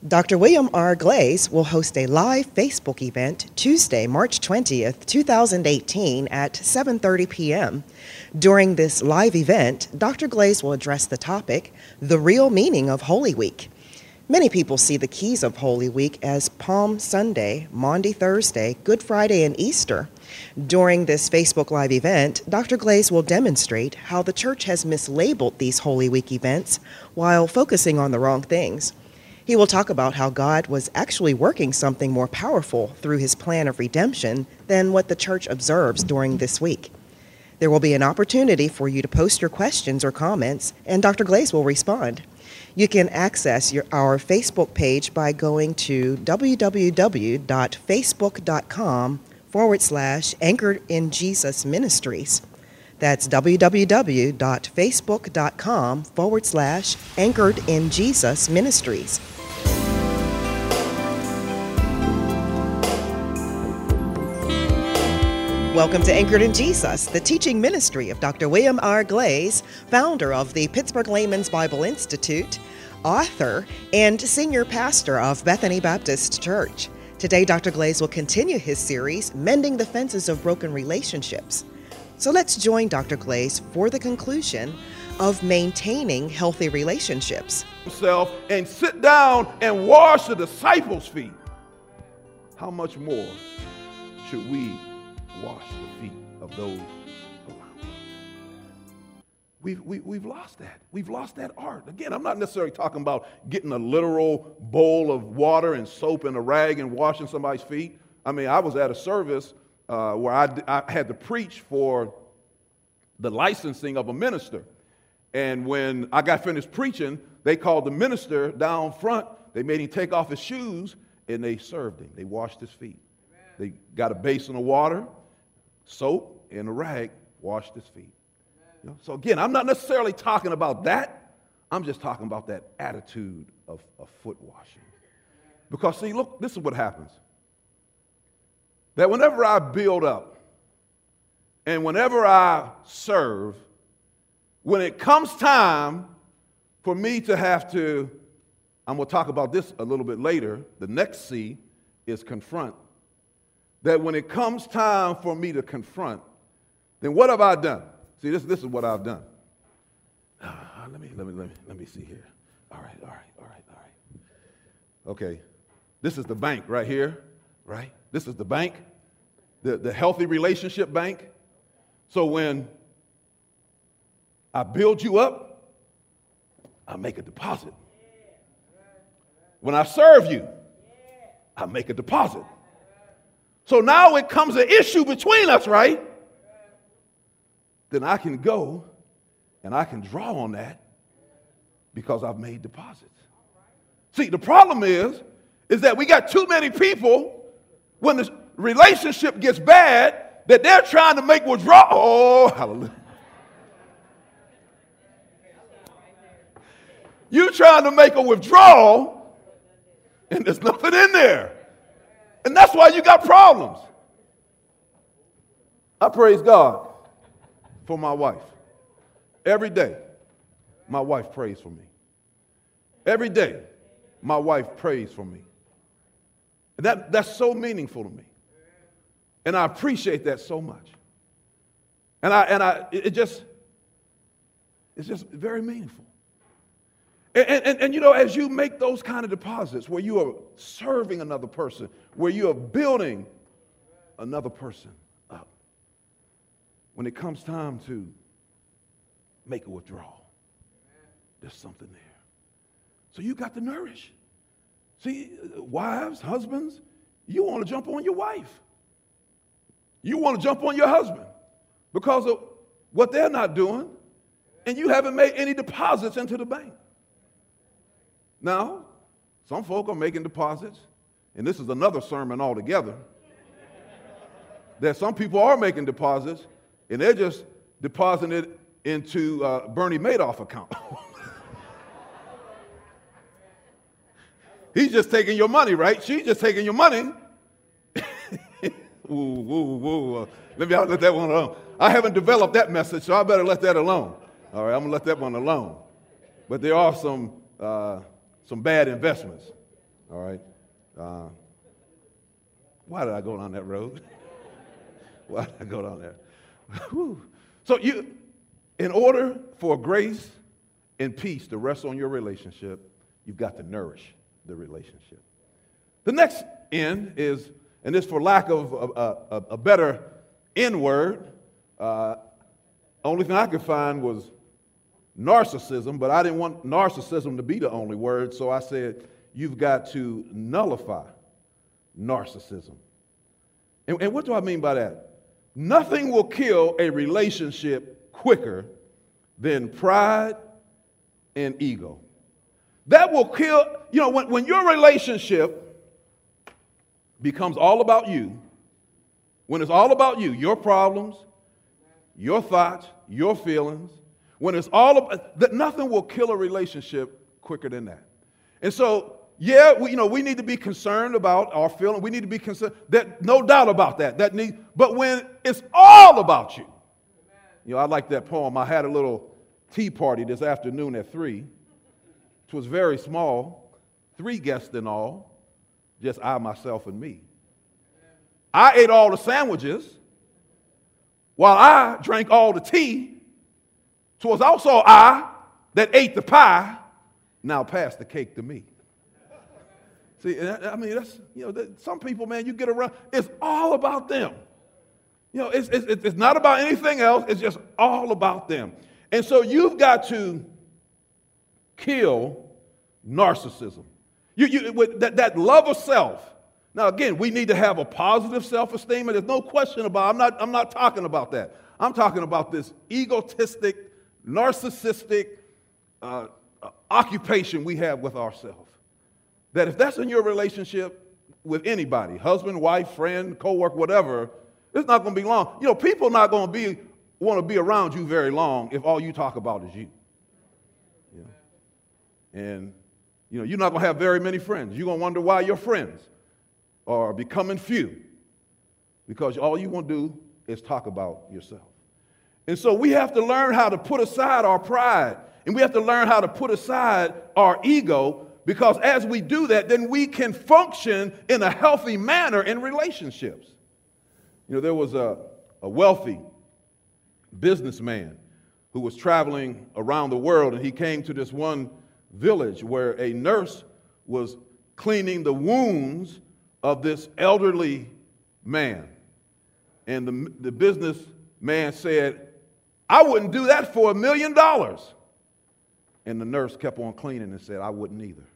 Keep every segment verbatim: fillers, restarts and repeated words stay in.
Doctor William R. Glaze will host a live Facebook event Tuesday, March twentieth, two thousand eighteen at seven thirty p.m. During this live event, Doctor Glaze will address the topic, The Real Meaning of Holy Week. Many people see the keys of Holy Week as Palm Sunday, Maundy Thursday, Good Friday, and Easter. During this Facebook Live event, Doctor Glaze will demonstrate how the church has mislabeled these Holy Week events while focusing on the wrong things. He will talk about how God was actually working something more powerful through his plan of redemption than what the church observes during this week. There will be an opportunity for you to post your questions or comments, and Doctor Glaze will respond. You can access your, our Facebook page by going to www.facebook.com forward slash Anchored in Jesus Ministries. That's www.facebook.com forward slash Anchored in Jesus Ministries. Welcome to Anchored in Jesus, the teaching ministry of Doctor William R. Glaze, founder of the Pittsburgh Layman's Bible Institute, author, and senior pastor of Bethany Baptist Church. Today, Doctor Glaze will continue his series, Mending the Fences of Broken Relationships. So let's join Doctor Glaze for the conclusion of maintaining healthy relationships. Himself and sit down and wash the disciples' feet. How much more should we wash the feet of those around us? We've, we, we've lost that. We've lost that art. Again, I'm not necessarily talking about getting a literal bowl of water and soap and a rag and washing somebody's feet. I mean, I was at a service uh, where I, I had to preach for the licensing of a minister. And when I got finished preaching, they called the minister down front. They made him take off his shoes, and they served him. They washed his feet. Amen. They got a basin of water, soap, and a rag, washed his feet. You know? So again, I'm not necessarily talking about that. I'm just talking about that attitude of, of foot washing. Because see, look, this is what happens. That whenever I build up and whenever I serve, when it comes time for me to have to, I'm going to talk about this a little bit later, the next C is confront. That when it comes time for me to confront, then what have I done? See, this, this is what I've done. Uh, let me, let me, let me, let me see here. All right, all right, all right, all right. Okay, this is the bank right here, right? This is the bank, the, the healthy relationship bank. So when I build you up, I make a deposit. When I serve you, I make a deposit. So now it comes an issue between us, right? Then I can go and I can draw on that because I've made deposits. See, the problem is, is that we got too many people when the relationship gets bad that they're trying to make withdrawal. Oh, hallelujah. You trying to make a withdrawal and there's nothing in there. And that's why you got problems. I praise God for my wife. Every day, my wife prays for me. Every day, my wife prays for me. And that, that's so meaningful to me. And I appreciate that so much. And I and I it just it's just very meaningful. And, and, and, you know, as you make those kind of deposits where you are serving another person, where you are building another person up, when it comes time to make a withdrawal, there's something there. So you got to nourish. See, wives, husbands, you want to jump on your wife. You want to jump on your husband because of what they're not doing, and you haven't made any deposits into the bank. Now, some folk are making deposits, and this is another sermon altogether, that some people are making deposits, and they're just depositing it into uh, Bernie Madoff account. He's just taking your money, right? She's just taking your money. Ooh, ooh, ooh. Uh, let me I'll let that one alone. I haven't developed that message, so I better let that alone. All right, I'm going to let that one alone. But there are some... Uh, Some bad investments All right? Uh, why did I go down that road? Why did I go down there? Whew. So you, in order for grace and peace to rest on your relationship, you've got to nourish the relationship. The next N is, and this for lack of a, a, a better N word, uh, only thing I could find was narcissism, but I didn't want narcissism to be the only word, so I said you've got to nullify narcissism. And, and what do I mean by that? Nothing will kill a relationship quicker than pride and ego. That will kill, you know, when, when your relationship becomes all about you, when it's all about you, your problems, your thoughts, your feelings, when it's all about, that nothing will kill a relationship quicker than that. And so, yeah, we, you know, we need to be concerned about our feelings. We need to be concerned, that, no doubt about that. That need, but when it's all about you, you know, I like that poem. I had a little tea party this afternoon at three. It was very small, three guests in all, just I, myself, and me. I ate all the sandwiches while I drank all the tea. So it's also I that ate the pie, now pass the cake to me. See, I mean, that's, you know, some people, man, you get around, it's all about them. You know, it's, it's, it's not about anything else, it's just all about them. And so you've got to kill narcissism. You, you, with that, that love of self. Now, again, we need to have a positive self-esteem, and there's no question about it. I'm not, I'm not talking about that. I'm talking about this egotistic, narcissistic uh, uh, occupation we have with ourselves. That if that's in your relationship with anybody, husband, wife, friend, co-worker, whatever, it's not going to be long. You know, people are not going to be want to be around you very long if all you talk about is you. You know? And, you know, you're not going to have very many friends. You're going to wonder why your friends are becoming few, because all you want to do is talk about yourself. And so we have to learn how to put aside our pride, and we have to learn how to put aside our ego, because as we do that, then we can function in a healthy manner in relationships. You know, there was a, a wealthy businessman who was traveling around the world, and he came to this one village where a nurse was cleaning the wounds of this elderly man. And the, the businessman said, I wouldn't do that for a million dollars. And the nurse kept on cleaning and said, I wouldn't either.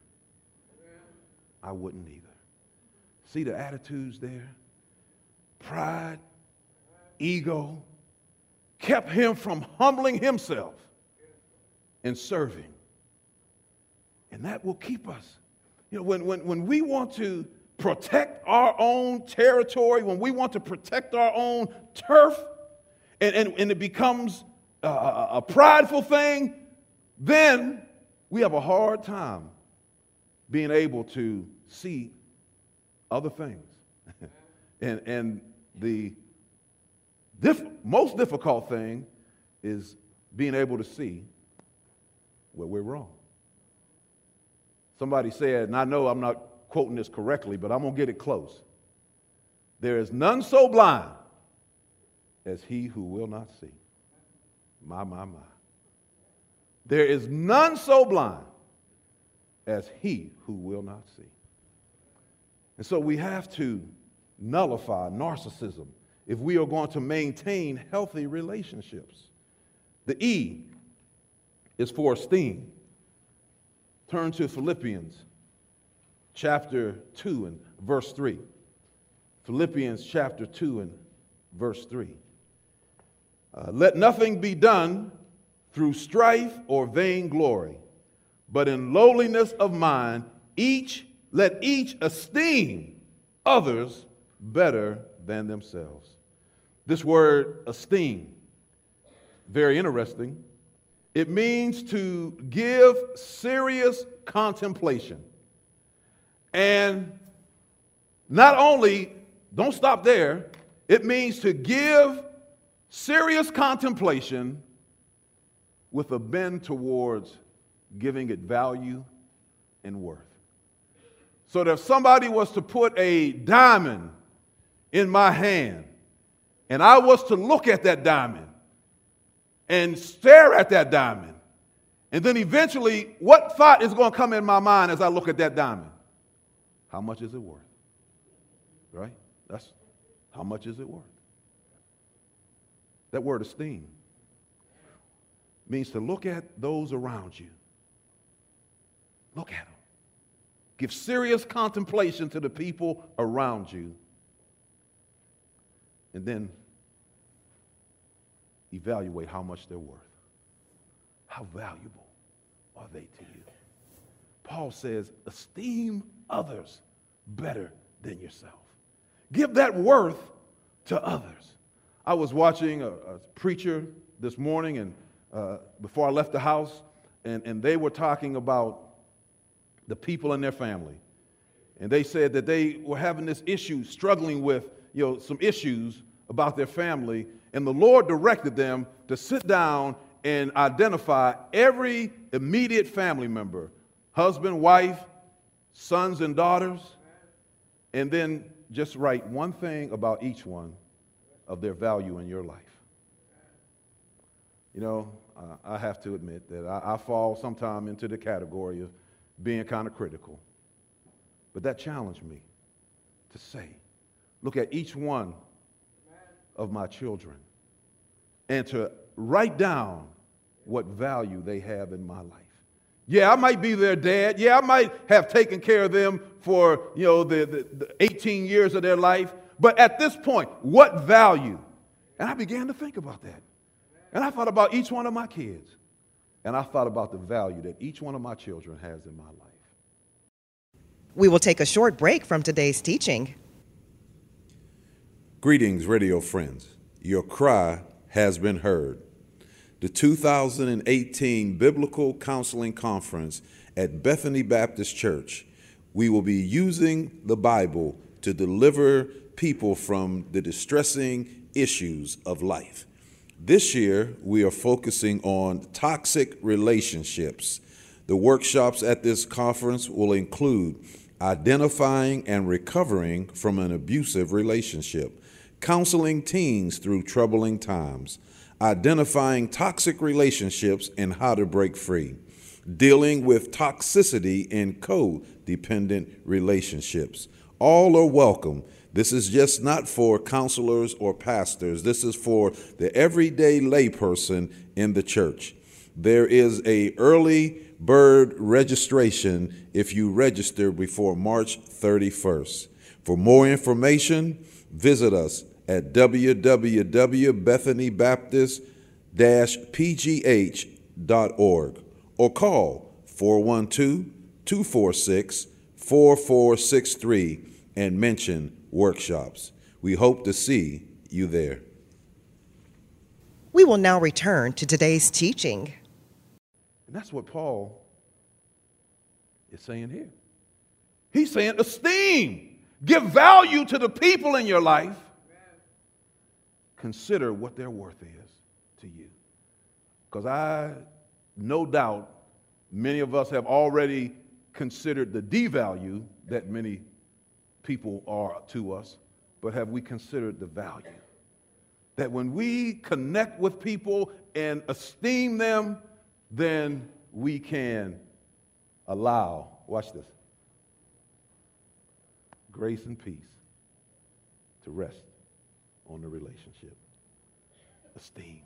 I wouldn't either. See the attitudes there? Pride, ego, kept him from humbling himself and serving. And that will keep us. You know, when, when, when we want to protect our own territory, when we want to protect our own turf, and, and, and it becomes a, a prideful thing, then we have a hard time being able to see other things. and and the diff- most difficult thing is being able to see where we're wrong. Somebody said, and I know I'm not quoting this correctly, but I'm going to get it close. There is none so blind as he who will not see. My, my, my. There is none so blind as he who will not see. And so we have to nullify narcissism if we are going to maintain healthy relationships. The E is for esteem. Turn to Philippians chapter two and verse three. Philippians chapter two and verse three. Uh, Let nothing be done through strife or vainglory, but in lowliness of mind, each let each esteem others better than themselves. This word esteem, very interesting. It means to give serious contemplation. And not only, don't stop there, it means to give serious contemplation with a bend towards giving it value and worth. So that if somebody was to put a diamond in my hand, and I was to look at that diamond and stare at that diamond, and then eventually, what thought is going to come in my mind as I look at that diamond? How much is it worth? Right? That's how much is it worth? That word esteem means to look at those around you. Look at them. Give serious contemplation to the people around you. And then evaluate how much they're worth. How valuable are they to you? Paul says, esteem others better than yourself. Give that worth to others. I was watching a, a preacher this morning and uh, before I left the house, and, and they were talking about the people in their family. And they said that they were having this issue, struggling with, you know, some issues about their family, and the Lord directed them to sit down and identify every immediate family member, husband, wife, sons and daughters, and then just write one thing about each one of their value in your life. You know, uh, I have to admit that I, I fall sometime into the category of being kind of critical. But that challenged me to say, look at each one of my children and to write down what value they have in my life. Yeah, I might be their dad. Yeah, I might have taken care of them for, you know, the, the, the eighteen years of their life. But at this point, what value? And I began to think about that. And I thought about each one of my kids. And I thought about the value that each one of my children has in my life. We will take a short break from today's teaching. Greetings, radio friends. Your cry has been heard. The two thousand eighteen Biblical Counseling Conference at Bethany Baptist Church. We will be using the Bible to deliver people from the distressing issues of life. This year, we are focusing on toxic relationships. The workshops at this conference will include identifying and recovering from an abusive relationship, counseling teens through troubling times, identifying toxic relationships and how to break free, dealing with toxicity in codependent relationships. All are welcome. This is just not for counselors or pastors. This is for the everyday layperson in the church. There is a early bird registration if you register before March thirty-first. For more information, visit us at w w w dot bethany baptist dash p g h dot org or call four one two, two four six, four four six three and mention workshops. We hope to see you there. We will now return to today's teaching. And that's what Paul is saying here. He's saying esteem. Give value to the people in your life. Consider what their worth is to you. Because I, no doubt, many of us have already considered the devalue that many people are to us, but have we considered the value? That when we connect with people and esteem them, then we can allow, watch this, grace and peace to rest on the relationship. Esteem.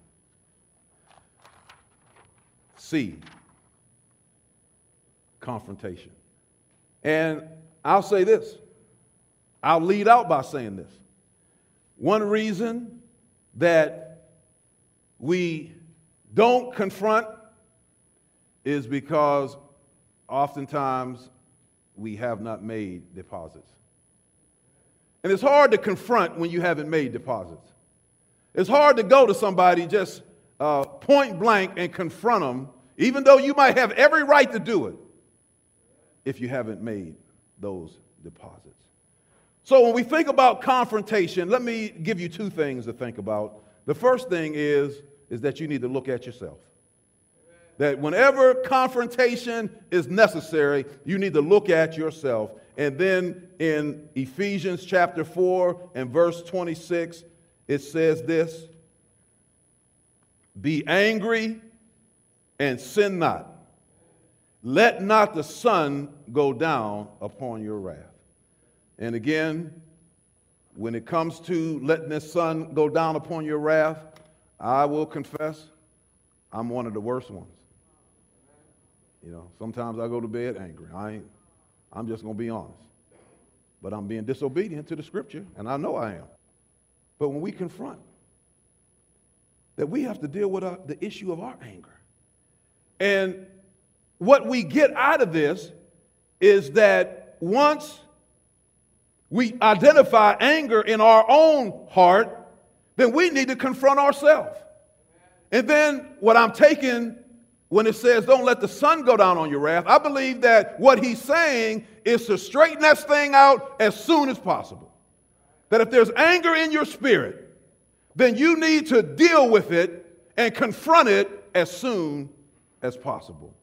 C, confrontation. And I'll say this. I'll lead out by saying this. One reason that we don't confront is because oftentimes we have not made deposits. And it's hard to confront when you haven't made deposits. It's hard to go to somebody just uh, point blank and confront them, even though you might have every right to do it, if you haven't made those deposits. So when we think about confrontation, let me give you two things to think about. The first thing is, is that you need to look at yourself. That whenever confrontation is necessary, you need to look at yourself. And then in Ephesians chapter four and verse twenty-six, it says this: be angry and sin not. Let not the sun go down upon your wrath. And again, when it comes to letting the sun go down upon your wrath, I will confess, I'm one of the worst ones. You know, sometimes I go to bed angry. I ain't, I'm just going to be honest. But I'm being disobedient to the scripture, and I know I am. But when we confront that we have to deal with our, the issue of our anger. And what we get out of this is that once we identify anger in our own heart, then we need to confront ourselves. And then what I'm taking when it says don't let the sun go down on your wrath, I believe that what he's saying is to straighten that thing out as soon as possible. That if there's anger in your spirit, then you need to deal with it and confront it as soon as possible.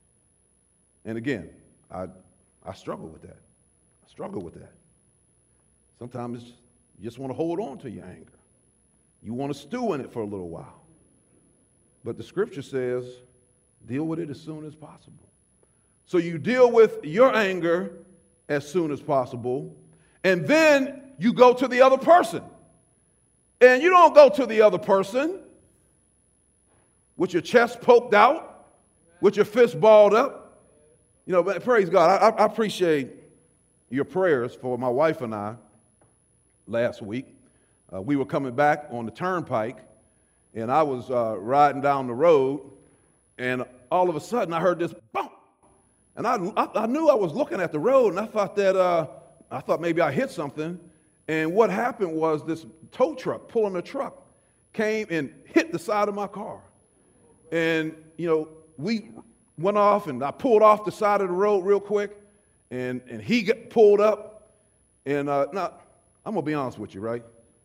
And again, I, I struggle with that. I struggle with that. Sometimes you just want to hold on to your anger. You want to stew in it for a little while. But the scripture says, deal with it as soon as possible. So you deal with your anger as soon as possible, and then you go to the other person. And you don't go to the other person with your chest poked out, with your fist balled up. You know, but praise God, I, I appreciate your prayers for my wife and I last week. Uh, we were coming back on the turnpike, and I was uh, riding down the road, and all of a sudden I heard this bump. And I, I, I knew I was looking at the road, and I thought that, uh, I thought maybe I hit something. And what happened was this tow truck pulling a truck came and hit the side of my car. And, you know, we went off, and I pulled off the side of the road real quick, and, and he got pulled up. And uh, now, I'm going to be honest with you, right?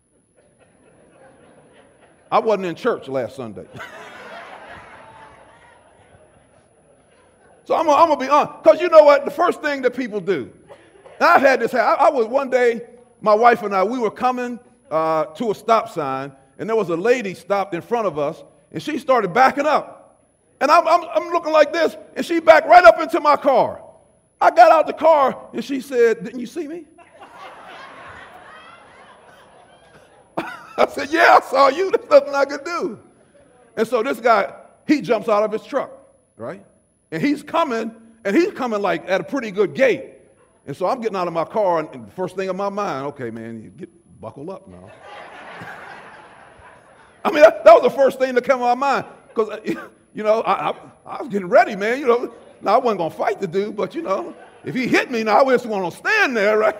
I wasn't in church last Sunday. So I'm, I'm going to be honest, because you know what? The first thing that people do, and I've had this happen. I, I was one day, my wife and I, we were coming uh, to a stop sign, and there was a lady stopped in front of us, and she started backing up. And I'm, I'm, I'm looking like this, and she backed right up into my car. I got out the car, and she said, "Didn't you see me?" I said, "Yeah, I saw you. There's nothing I could do." And so this guy, he jumps out of his truck, right? And he's coming, and he's coming like at a pretty good gait. And so I'm getting out of my car, and the first thing in my mind, okay, man, you get buckle up now. I mean, that, that was the first thing that came to my mind. Because, you know, I, I, I was getting ready, man. You know, now I wasn't going to fight the dude, but, you know, if he hit me, now I just want to stand there, right?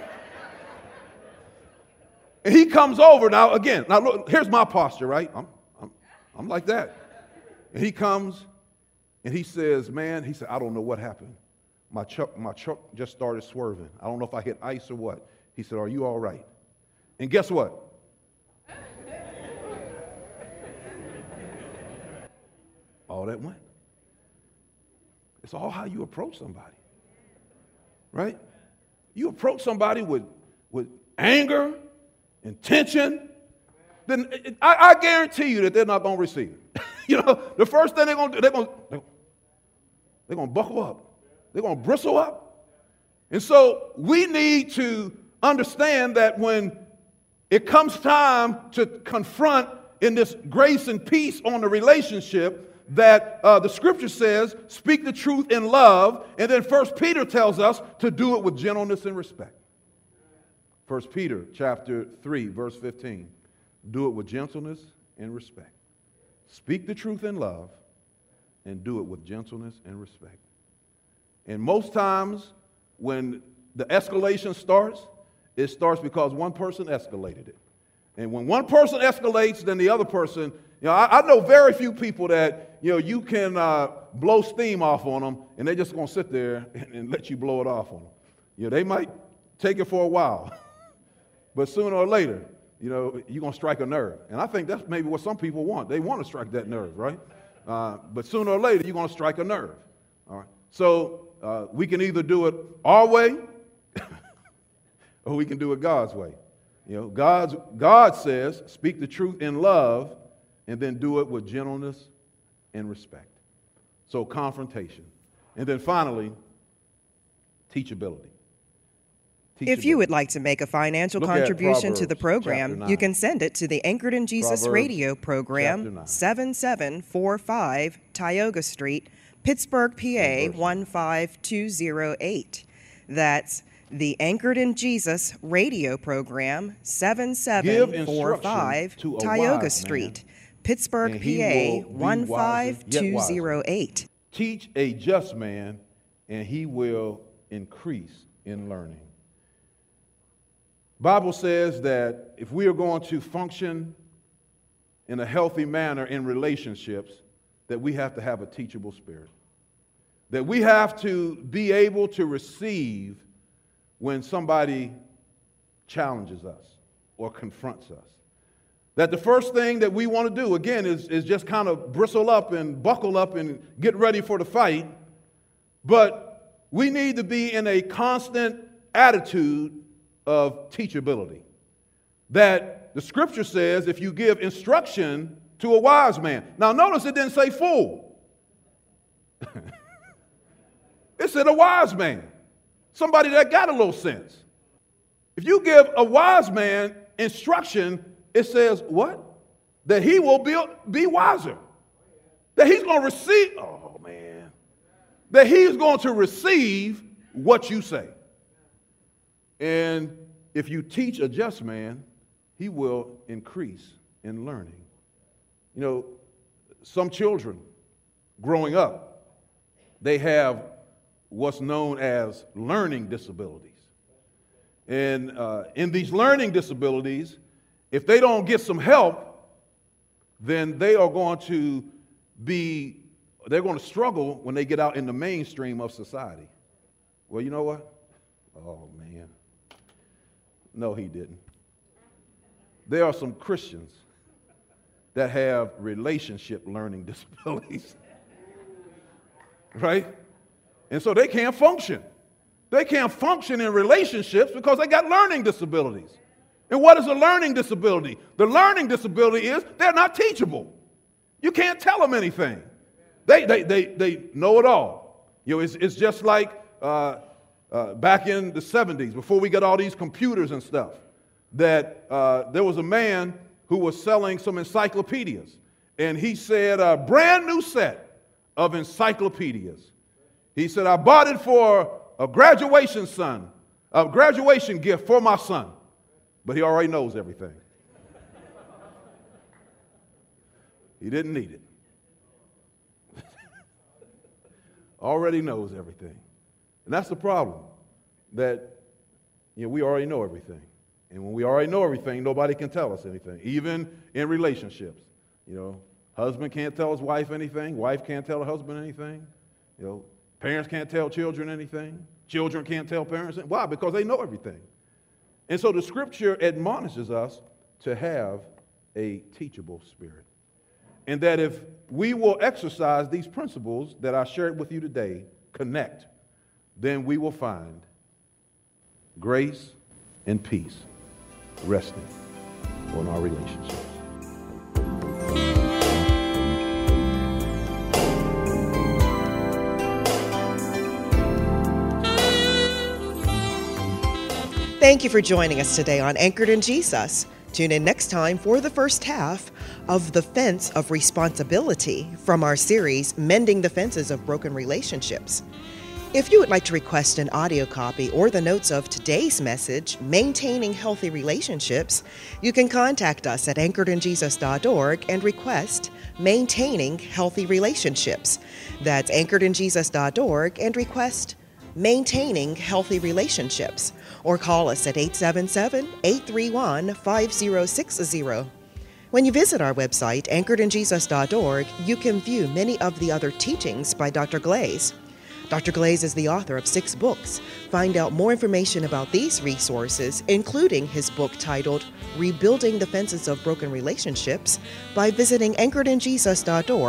And he comes over. Now, again, now look, here's my posture, right? I'm, I'm, I'm like that. And he comes, and he says, man, he said, I don't know what happened. My truck, my truck just started swerving. I don't know if I hit ice or what. He said, are you all right? And guess what? All that went. It's all how you approach somebody, right? You approach somebody with, with anger and tension, then I, I guarantee you that they're not going to receive it. You know, the first thing they're going to do, they're going to they're going to buckle up. They're going to bristle up. And so we need to understand that when it comes time to confront in this grace and peace on the relationship, that uh, the scripture says, speak the truth in love, and then First Peter tells us to do it with gentleness and respect. First Peter chapter three, verse fifteen, do it with gentleness and respect. Speak the truth in love, and do it with gentleness and respect. And most times when the escalation starts, it starts because one person escalated it. And when one person escalates, then the other person, you know, I, I know very few people that, you know, you can uh, blow steam off on them, and they're just going to sit there and, and let you blow it off on them. You know, they might take it for a while, but sooner or later, you know, you're going to strike a nerve. And I think that's maybe what some people want. They want to strike that nerve, right? Uh, but sooner or later, you're going to strike a nerve. All right. So uh, we can either do it our way or we can do it God's way. You know, God's, God says, speak the truth in love and then do it with gentleness and respect. So confrontation. And then finally, teachability. If you would like to make a financial Look contribution to the Proverbs program, chapter nine. you can send it to the Anchored in Jesus Proverbs radio chapter program, nine. seven seven four five Tioga Street, Pittsburgh, P A Verse. one five two zero eight. That's the Anchored in Jesus radio program, seven seven four five to a Tioga wise Street, man, Pittsburgh, and he P A will be one five wiser, yet two wiser. zero eight. Teach a just man, and he will increase in learning. Bible says that if we are going to function in a healthy manner in relationships, that we have to have a teachable spirit. That we have to be able to receive when somebody challenges us or confronts us. That the first thing that we want to do, again, is, is just kind of bristle up and buckle up and get ready for the fight. But we need to be in a constant attitude of teachability. That the scripture says if you give instruction to a wise man. Now notice it didn't say fool. It said a wise man. Somebody that got a little sense. If you give a wise man instruction, it says what? That he will be, be wiser. That he's going to receive, oh man. That he's going to receive what you say. And if you teach a just man, he will increase in learning. You know, some children growing up, they have what's known as learning disabilities. And uh, in these learning disabilities, if they don't get some help, then they are going to be, they're going to struggle when they get out in the mainstream of society. Well, you know what? Oh, man. No, he didn't. There are some Christians that have relationship learning disabilities. Right? And so they can't function. They can't function in relationships because they got learning disabilities. And what is a learning disability? The learning disability is they're not teachable. You can't tell them anything. They, they, they, they know it all. You know, it's, it's just like uh, uh, back in the seventies, before we got all these computers and stuff, that uh, there was a man who was selling some encyclopedias. And he said, a brand new set of encyclopedias. He said, I bought it for a graduation son, a graduation gift for my son. But he already knows everything. He didn't need it. Already knows everything. And that's the problem, that you know, we already know everything. And when we already know everything, nobody can tell us anything, even in relationships. You know, husband can't tell his wife anything. Wife can't tell her husband anything. You know, parents can't tell children anything. Children can't tell parents anything. Why? Because they know everything. And so the scripture admonishes us to have a teachable spirit. And that if we will exercise these principles that I shared with you today, connect, then we will find grace and peace resting on our relationships. Thank you for joining us today on Anchored in Jesus. Tune in next time for the first half of The Fence of Responsibility from our series, Mending the Fences of Broken Relationships. If you would like to request an audio copy or the notes of today's message, Maintaining Healthy Relationships, you can contact us at anchored in jesus dot org and request Maintaining Healthy Relationships. That's anchored in jesus dot org and request Maintaining Healthy Relationships, or call us at eight seven seven, eight three one, five zero six zero. When you visit our website, anchored in jesus dot org, you can view many of the other teachings by Doctor Glaze. Doctor Glaze is the author of six books. Find out more information about these resources, including his book titled Rebuilding the Fences of Broken Relationships, by visiting anchored in jesus dot org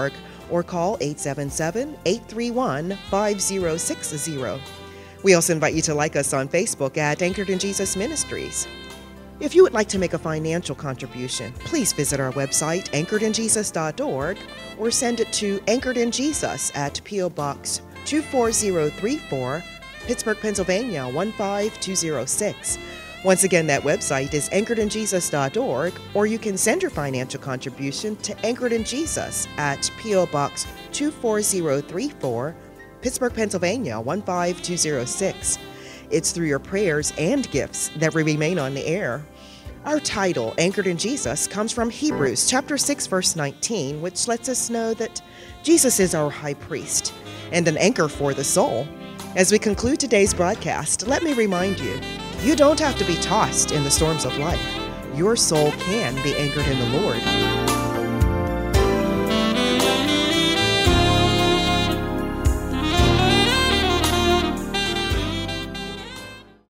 or call eight seven seven, eight three one, five zero six zero. We also invite you to like us on Facebook at Anchored in Jesus Ministries. If you would like to make a financial contribution, please visit our website, anchored in jesus dot org, or send it to Anchored in Jesus at P O. Box two four zero three four, Pittsburgh, Pennsylvania one five two zero six. Once again, that website is anchored in jesus dot org, or you can send your financial contribution to Anchored in Jesus at P O. Box two four zero three four, Pittsburgh, Pennsylvania one five two zero six. It's through your prayers and gifts that we remain on the air. Our title, Anchored in Jesus, comes from Hebrews chapter six, verse nineteen, which lets us know that Jesus is our high priest and an anchor for the soul. As we conclude today's broadcast, let me remind you, you don't have to be tossed in the storms of life. Your soul can be anchored in the Lord.